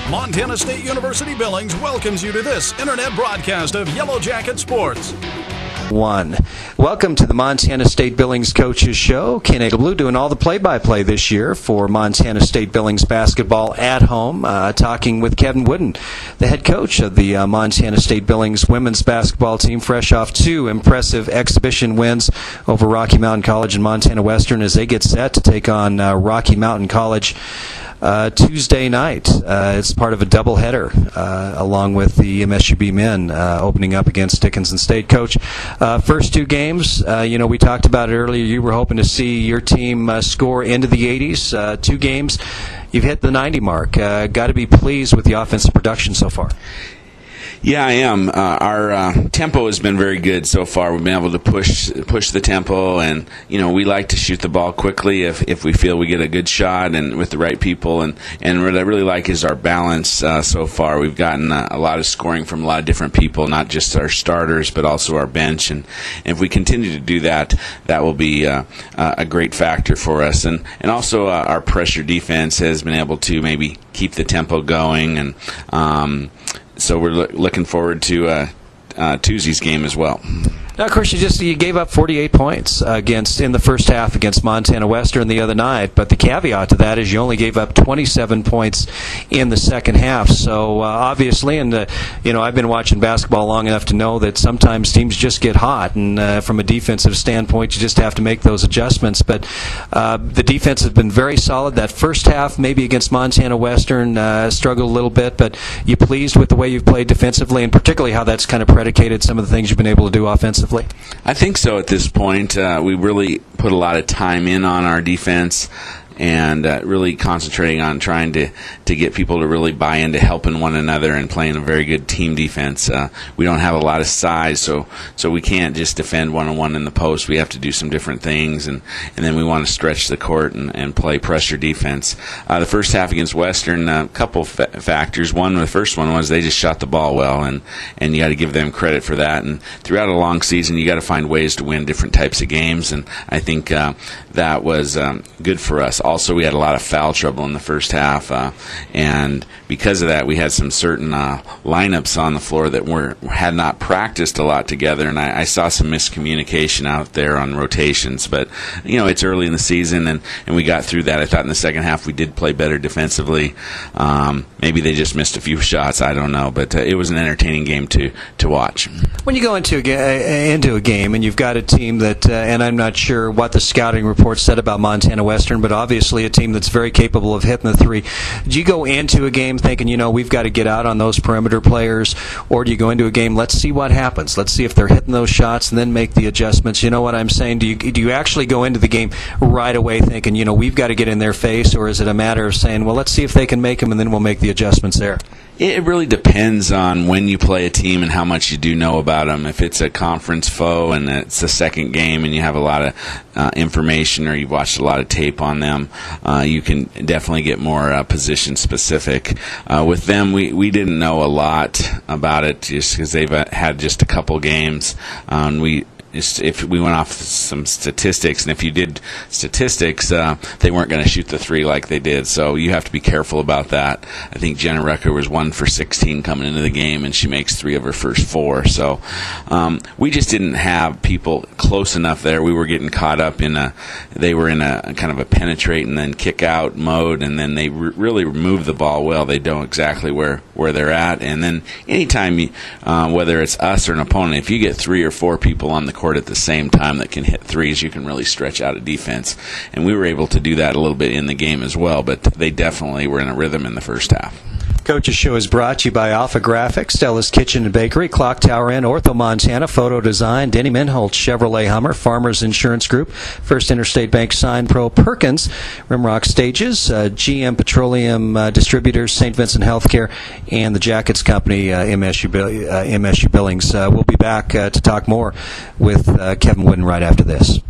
Montana State University Billings welcomes you to this internet broadcast of Yellow Jacket Sports. Welcome to the Montana State Billings Coaches Show. Ken Egelblue doing all the play-by-play this year for Montana State Billings basketball at home, talking with Kevin Wooden, the head coach of the Montana State Billings women's basketball team, fresh off two impressive exhibition wins over Rocky Mountain College and Montana Western as they get set to take on Rocky Mountain College Tuesday night. It's part of a doubleheader along with the MSUB men opening up against Dickinson State. Coach, first two games, we talked about it earlier. You were hoping to see your team score into the 80s. Two games, you've hit the 90 mark. Got to be pleased with the offensive production so far. Yeah, I am. Our tempo has been very good so far. We've been able to push the tempo, and we like to shoot the ball quickly if we feel we get a good shot and with the right people. And what I really like is our balance so far. We've gotten a lot of scoring from a lot of different people, not just our starters, but also our bench. And if we continue to do that, that will be a great factor for us. And also our pressure defense has been able to maybe keep the tempo going, and so we're looking forward to Tuesday's game as well. Now, of course, you gave up 48 points in the first half against Montana Western the other night, but the caveat to that is you only gave up 27 points in the second half. So obviously, and I've been watching basketball long enough to know that sometimes teams just get hot, and from a defensive standpoint, you just have to make those adjustments. But the defense has been very solid. That first half, maybe against Montana Western, struggled a little bit, but you pleased with the way you've played defensively, and particularly how that's kind of predicated some of the things you've been able to do offensively? I think so at this point. We really put a lot of time in on our defense and really concentrating on trying to get people to really buy into helping one another and playing a very good team defense. We don't have a lot of size, so we can't just defend one-on-one in the post. We have to do some different things, and then we want to stretch the court and play pressure defense. The first half against Western, a couple factors. The first one was they just shot the ball well, and you got to give them credit for that. And throughout a long season, you got to find ways to win different types of games, and I think that was good for us. Also, we had a lot of foul trouble in the first half, and because of that, we had some certain lineups on the floor that had not practiced a lot together, and I saw some miscommunication out there on rotations. But it's early in the season, and we got through that. I thought in the second half we did play better defensively. Maybe they just missed a few shots. I don't know, but it was an entertaining game to watch. When you go into a game and you've got a team that, and I'm not sure what the scouting report said about Montana Western, but obviously a team that's very capable of hitting the three. Do you go into a game thinking, we've got to get out on those perimeter players, or do you go into a game, let's see what happens, let's see if they're hitting those shots and then make the adjustments? You know what I'm saying? Do you actually go into the game right away thinking, we've got to get in their face, or is it a matter of saying, well, let's see if they can make them and then we'll make the adjustments there? It really depends on when you play a team and how much you do know about them. If it's a conference foe and it's the second game and you have a lot of information or you've watched a lot of tape on them, you can definitely get more position specific. With them, we didn't know a lot about it just because they've had just a couple games. If we went off some statistics, and if you did statistics, they weren't going to shoot the three like they did, so you have to be careful about that. I think Jenna Rucker was 1 for 16 coming into the game, and she makes 3 of her first 4. So we just didn't have people close enough there. We were getting caught up they were in a kind of a penetrate and then kick out mode, and then they really move the ball well. They know exactly where they're at, and then anytime, whether it's us or an opponent, if you get 3 or 4 people on the court at the same time that can hit threes, you can really stretch out a defense. And we were able to do that a little bit in the game as well, but they definitely were in a rhythm in the first half. Coach's Show is brought to you by Alpha Graphics, Stella's Kitchen and Bakery, Clock Tower Inn, Ortho Montana, Photo Design, Denny Minholtz, Chevrolet Hummer, Farmers Insurance Group, First Interstate Bank, Sign Pro, Perkins, Rimrock Stages, GM Petroleum Distributors, St. Vincent Healthcare, and the Jackets Company, MSU Billings. We'll be back to talk more with Kevin Wooden right after this.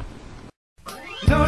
No,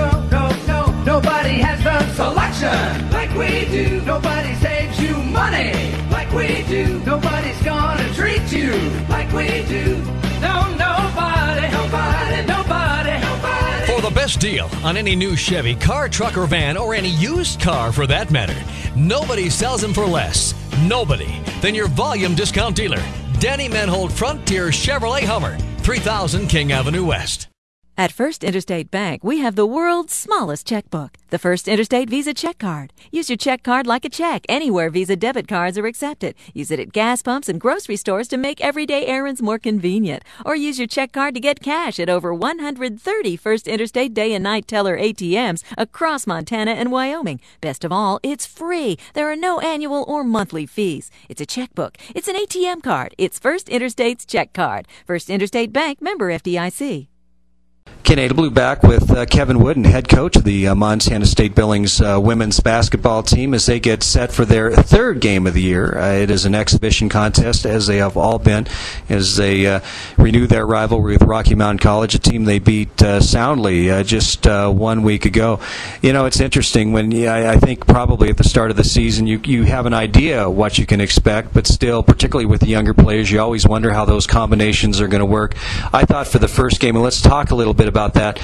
nobody has the selection like we do. Nobody saves you money like we do. Nobody's gonna treat you like we do. No, nobody. best deal on any new Chevy, car, truck, or van, or any used car for that matter. Nobody sells them for less. Nobody. Than your volume discount dealer, Danny Menhold Frontier Chevrolet Hummer, 3000 King Avenue West. At First Interstate Bank, we have the world's smallest checkbook, the First Interstate Visa Check Card. Use your check card like a check anywhere Visa debit cards are accepted. Use it at gas pumps and grocery stores to make everyday errands more convenient. Or use your check card to get cash at over 130 First Interstate day and night teller ATMs across Montana and Wyoming. Best of all, it's free. There are no annual or monthly fees. It's a checkbook. It's an ATM card. It's First Interstate's check card. First Interstate Bank, member FDIC. Ken Adelblue back with Kevin Wooden, head coach of the Montana State Billings women's basketball team as they get set for their third game of the year. It is an exhibition contest, as they have all been, as they renew their rivalry with Rocky Mountain College, a team they beat soundly just 1 week ago. You know, it's interesting when I think probably at the start of the season you have an idea what you can expect, but still, particularly with the younger players, you always wonder how those combinations are going to work. I thought for the first game, and let's talk a little bit about that.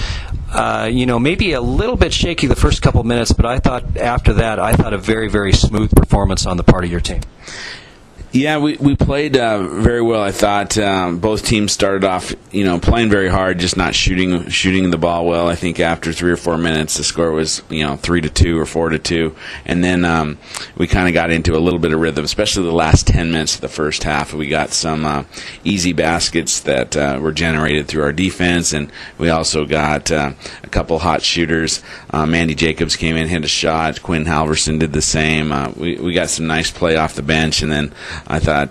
Maybe a little bit shaky the first couple minutes, but I thought after that, a very, very smooth performance on the part of your team. Yeah, we played very well. I thought both teams started off, playing very hard, just not shooting the ball well. I think after 3 or 4 minutes, the score was 3-2 or 4-2, and then we kind of got into a little bit of rhythm, especially the last 10 minutes of the first half. We got some easy baskets that were generated through our defense, and we also got a couple hot shooters. Mandy Jacobs came in, hit a shot. Quinn Halverson did the same. We got some nice play off the bench, and then I thought,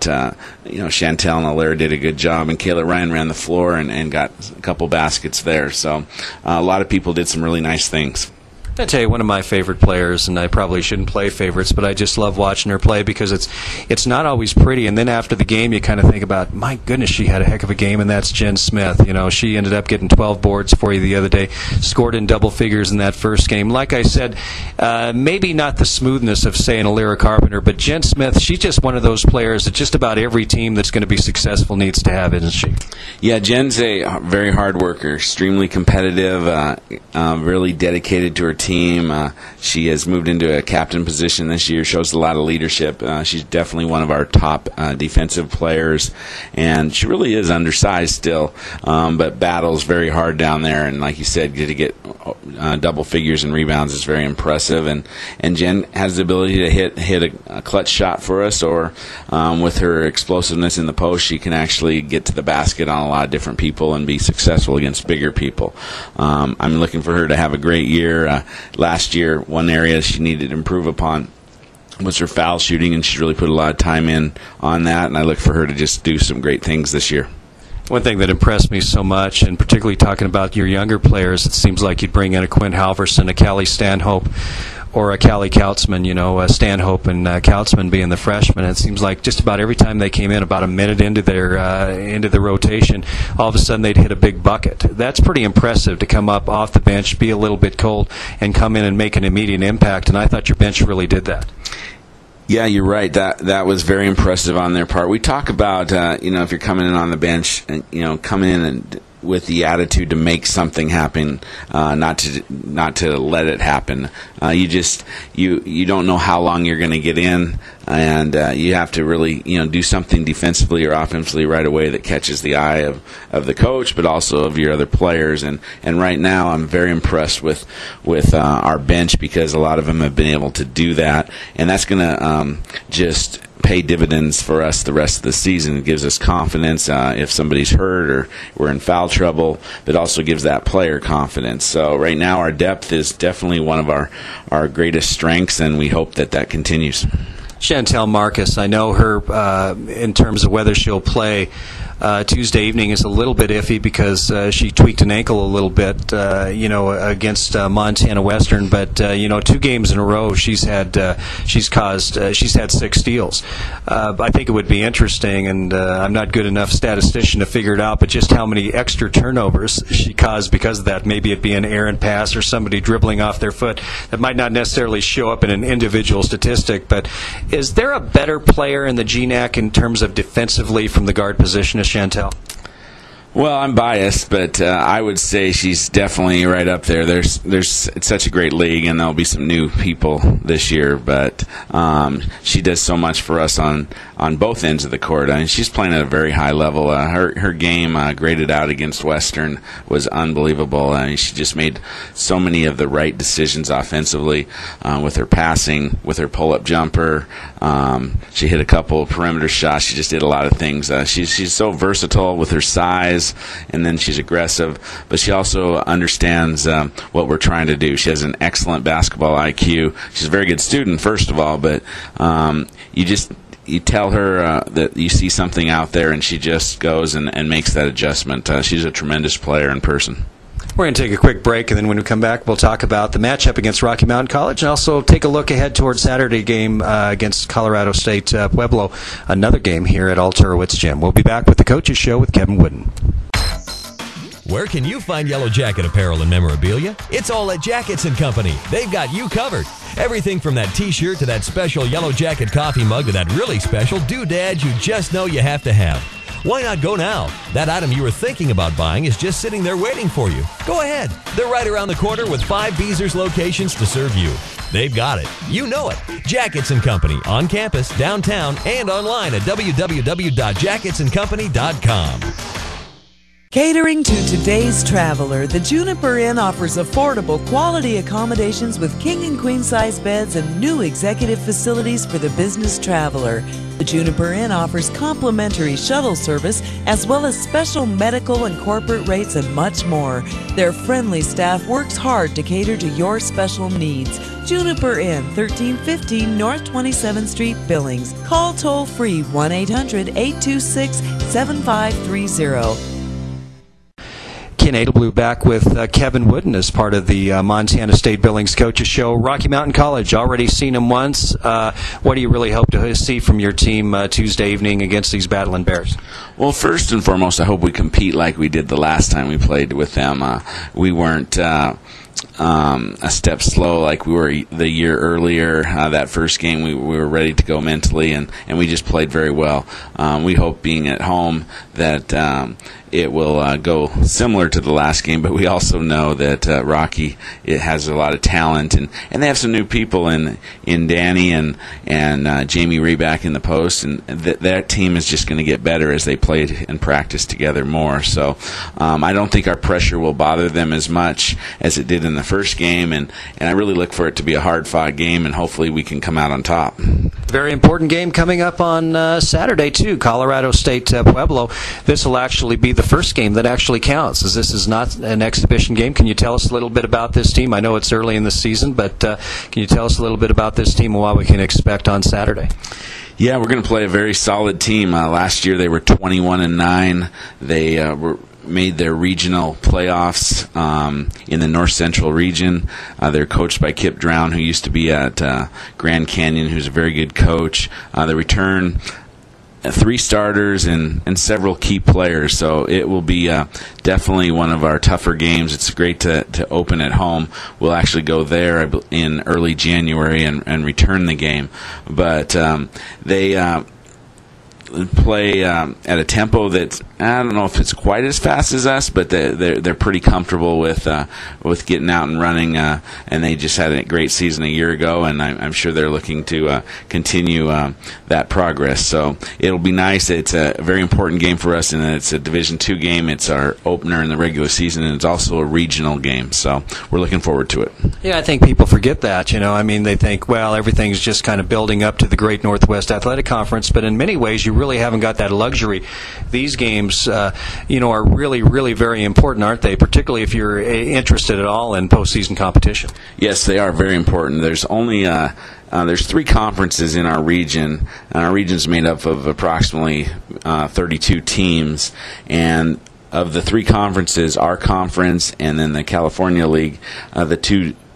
Chantel and Allaire did a good job, and Kayla Ryan ran the floor and got a couple baskets there. So a lot of people did some really nice things. I tell you, one of my favorite players, and I probably shouldn't play favorites, but I just love watching her play because it's not always pretty. And then after the game, you kind of think about, my goodness, she had a heck of a game, and that's Jen Smith. She ended up getting 12 boards for you the other day, scored in double figures in that first game. Like I said, maybe not the smoothness of, say, an Alira Carpenter, but Jen Smith, she's just one of those players that just about every team that's going to be successful needs to have, isn't she? Yeah, Jen's a very hard worker, extremely competitive, really dedicated to her team. She has moved into a captain position this year, shows a lot of leadership. She's definitely one of our top defensive players, and she really is undersized still, but battles very hard down there. And like you said, to get double figures in rebounds is very impressive. And Jen has the ability to hit a clutch shot for us, or with her explosiveness in the post, she can actually get to the basket on a lot of different people and be successful against bigger people. I'm looking for her to have a great year. Last year, one area she needed to improve upon was her foul shooting, and she really put a lot of time in on that, and I look for her to just do some great things this year. One thing that impressed me so much, and particularly talking about your younger players, it seems like you'd bring in a Quinn Halverson, a Callie Stanhope, or a Callie Kautzman, Stanhope and Kautzman being the freshmen. It seems like just about every time they came in, about a minute into the rotation, all of a sudden they'd hit a big bucket. That's pretty impressive to come up off the bench, be a little bit cold, and come in and make an immediate impact, and I thought your bench really did that. Yeah, you're right. That was very impressive on their part. We talk about, if you're coming in on the bench and, coming in and with the attitude to make something happen, not to let it happen. You don't know how long you're going to get in, and you have to really do something defensively or offensively right away that catches the eye of the coach, but also of your other players. And right now, I'm very impressed with our bench, because a lot of them have been able to do that, and that's going to just pay dividends for us the rest of the season. It gives us confidence if somebody's hurt or we're in foul trouble, but also gives that player confidence. So right now our depth is definitely one of our greatest strengths, and we hope that continues. Chantel Marcus, I know her in terms of whether she'll play Tuesday evening is a little bit iffy because she tweaked an ankle a little bit, against Montana Western. But 2 games in a row, she's had 6 steals. I think it would be interesting, and I'm not good enough statistician to figure it out, but just how many extra turnovers she caused because of that. Maybe it'd be an errant pass or somebody dribbling off their foot. That might not necessarily show up in an individual statistic, but is there a better player in the GNAC in terms of defensively from the guard position as Chantel? Well, I'm biased, but I would say she's definitely right up there. It's such a great league, and there'll be some new people this year, but she does so much for us on both ends of the court. I mean, she's playing at a very high level. Her game graded out against Western was unbelievable. I mean, she just made so many of the right decisions offensively with her passing, with her pull-up jumper. She hit a couple of perimeter shots. She just did a lot of things. She's so versatile with her size, and then she's aggressive, but she also understands what we're trying to do. She has an excellent basketball IQ. She's a very good student, first of all, but you tell her that you see something out there, and she just goes and makes that adjustment. She's a tremendous player in person. We're going to take a quick break, and then when we come back, we'll talk about the matchup against Rocky Mountain College and also take a look ahead towards Saturday game against Colorado State Pueblo, another game here at Alturowitz Gym. We'll be back with the Coaches Show with Kevin Wooden. Where can you find Yellow Jacket apparel and memorabilia? It's all at Jackets & Company. They've got you covered. Everything from that T-shirt to that special Yellow Jacket coffee mug to that really special doodad you just know you have to have. Why not go now? That item you were thinking about buying is just sitting there waiting for you. Go ahead. They're right around the corner with 5 Beezers locations to serve you. They've got it. You know it. Jackets & Company on campus, downtown, and online at www.jacketsandcompany.com. Catering to today's traveler, the Juniper Inn offers affordable, quality accommodations with king and queen size beds and new executive facilities for the business traveler. The Juniper Inn offers complimentary shuttle service as well as special medical and corporate rates and much more. Their friendly staff works hard to cater to your special needs. Juniper Inn, 1315 North 27th Street, Billings. Call toll-free 1-800-826-7530. Ken Edelblue back with Kevin Wooden as part of the Montana State Billings Coaches Show. Rocky Mountain College, already seen him once. What do you really hope to see from your team Tuesday evening against these Battling Bears? Well, first and foremost, I hope we compete like we did the last time we played with them. We weren't a step slow like we were the year earlier. That first game, we were ready to go mentally, and we just played very well. We hope, being at home, that it will go similar to the last game, but we also know that Rocky, it has a lot of talent, and they have some new people in Danny and Jamie Reback in the post, and that team is just going to get better as they play and practice together more. So I don't think our pressure will bother them as much as it did in the first game, and I really look for it to be a hard-fought game, and hopefully we can come out on top. Very important game coming up on Saturday, too, Colorado State Pueblo. This will actually be the first game that actually counts, as this is not an exhibition game. Can you tell us a little bit about this team? I know it's early in the season, but can you tell us a little bit about this team and what we can expect on Saturday? Yeah, we're going to play a very solid team. Last year they were 21-9. They made their regional playoffs in the North Central region. They're coached by Kip Drown, who used to be at Grand Canyon, who's a very good coach. They return 3 starters and several key players, so it will be definitely one of our tougher games. It's great to open at home. We'll actually go there in early January and return the game, but they play at a tempo that I don't know if it's quite as fast as us, but they're pretty comfortable with getting out and running, and they just had a great season a year ago, and I'm sure they're looking to continue that progress. So it'll be nice. It's a very important game for us, and it's a Division II game. It's our opener in the regular season, and it's also a regional game. So we're looking forward to it. Yeah, I think people forget that. I mean, they think, well, everything's just kind of building up to the Great Northwest Athletic Conference, but in many ways, you really haven't got that luxury. These games, are really, really very important, aren't they? Particularly if you're interested at all in postseason competition. Yes, they are very important. There's only there's 3 conferences in our region, and our region's made up of approximately 32 teams, and of the 3 conferences, our conference and then the California League, the 2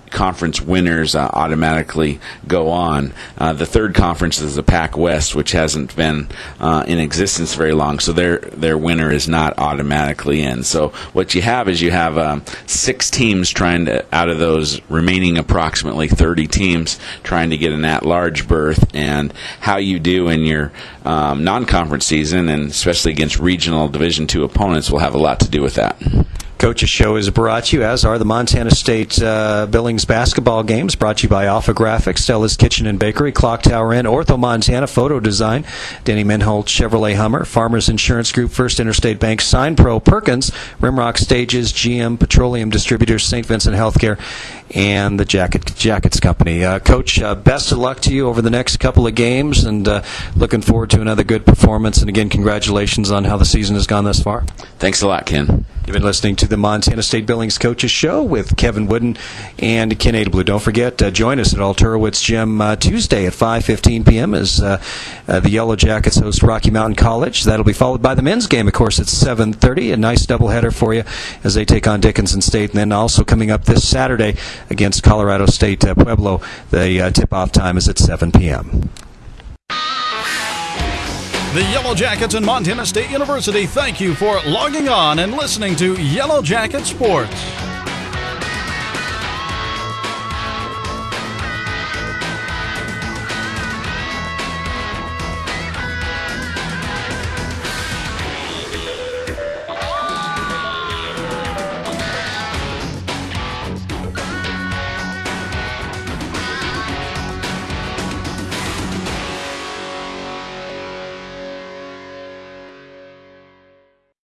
conference winners automatically go on. The third conference is the Pac West, which hasn't been in existence very long, so their winner is not automatically in. So what you have is 6 teams trying to, out of those remaining approximately 30 teams, trying to get an at-large berth, and how you do in your non-conference season, and especially against regional Division II opponents, will have a lot to do with that. Coach's Show is brought to you, as are the Montana State Billings basketball games, brought to you by Alpha Graphics, Stella's Kitchen and Bakery, Clock Tower Inn, Ortho Montana Photo Design, Denny Menholt Chevrolet Hummer, Farmers Insurance Group, First Interstate Bank, Sign Pro, Perkins, Rimrock Stages, GM Petroleum Distributors, St. Vincent Healthcare, and the Jackets Company. Coach, best of luck to you over the next couple of games, and looking forward to another good performance. And again, congratulations on how the season has gone thus far. Thanks a lot, Ken. You've been listening to the Montana State Billings Coaches Show with Kevin Wooden and Ken Adelblue. Don't forget, join us at Alturowitz Gym Tuesday at 5:15 p.m. as the Yellow Jackets host Rocky Mountain College. That'll be followed by the men's game, of course, at 7:30. A nice doubleheader for you as they take on Dickinson State. And then also coming up this Saturday against Colorado State Pueblo, the tip-off time is at 7 p.m. The Yellow Jackets and Montana State University thank you for logging on and listening to Yellow Jacket Sports.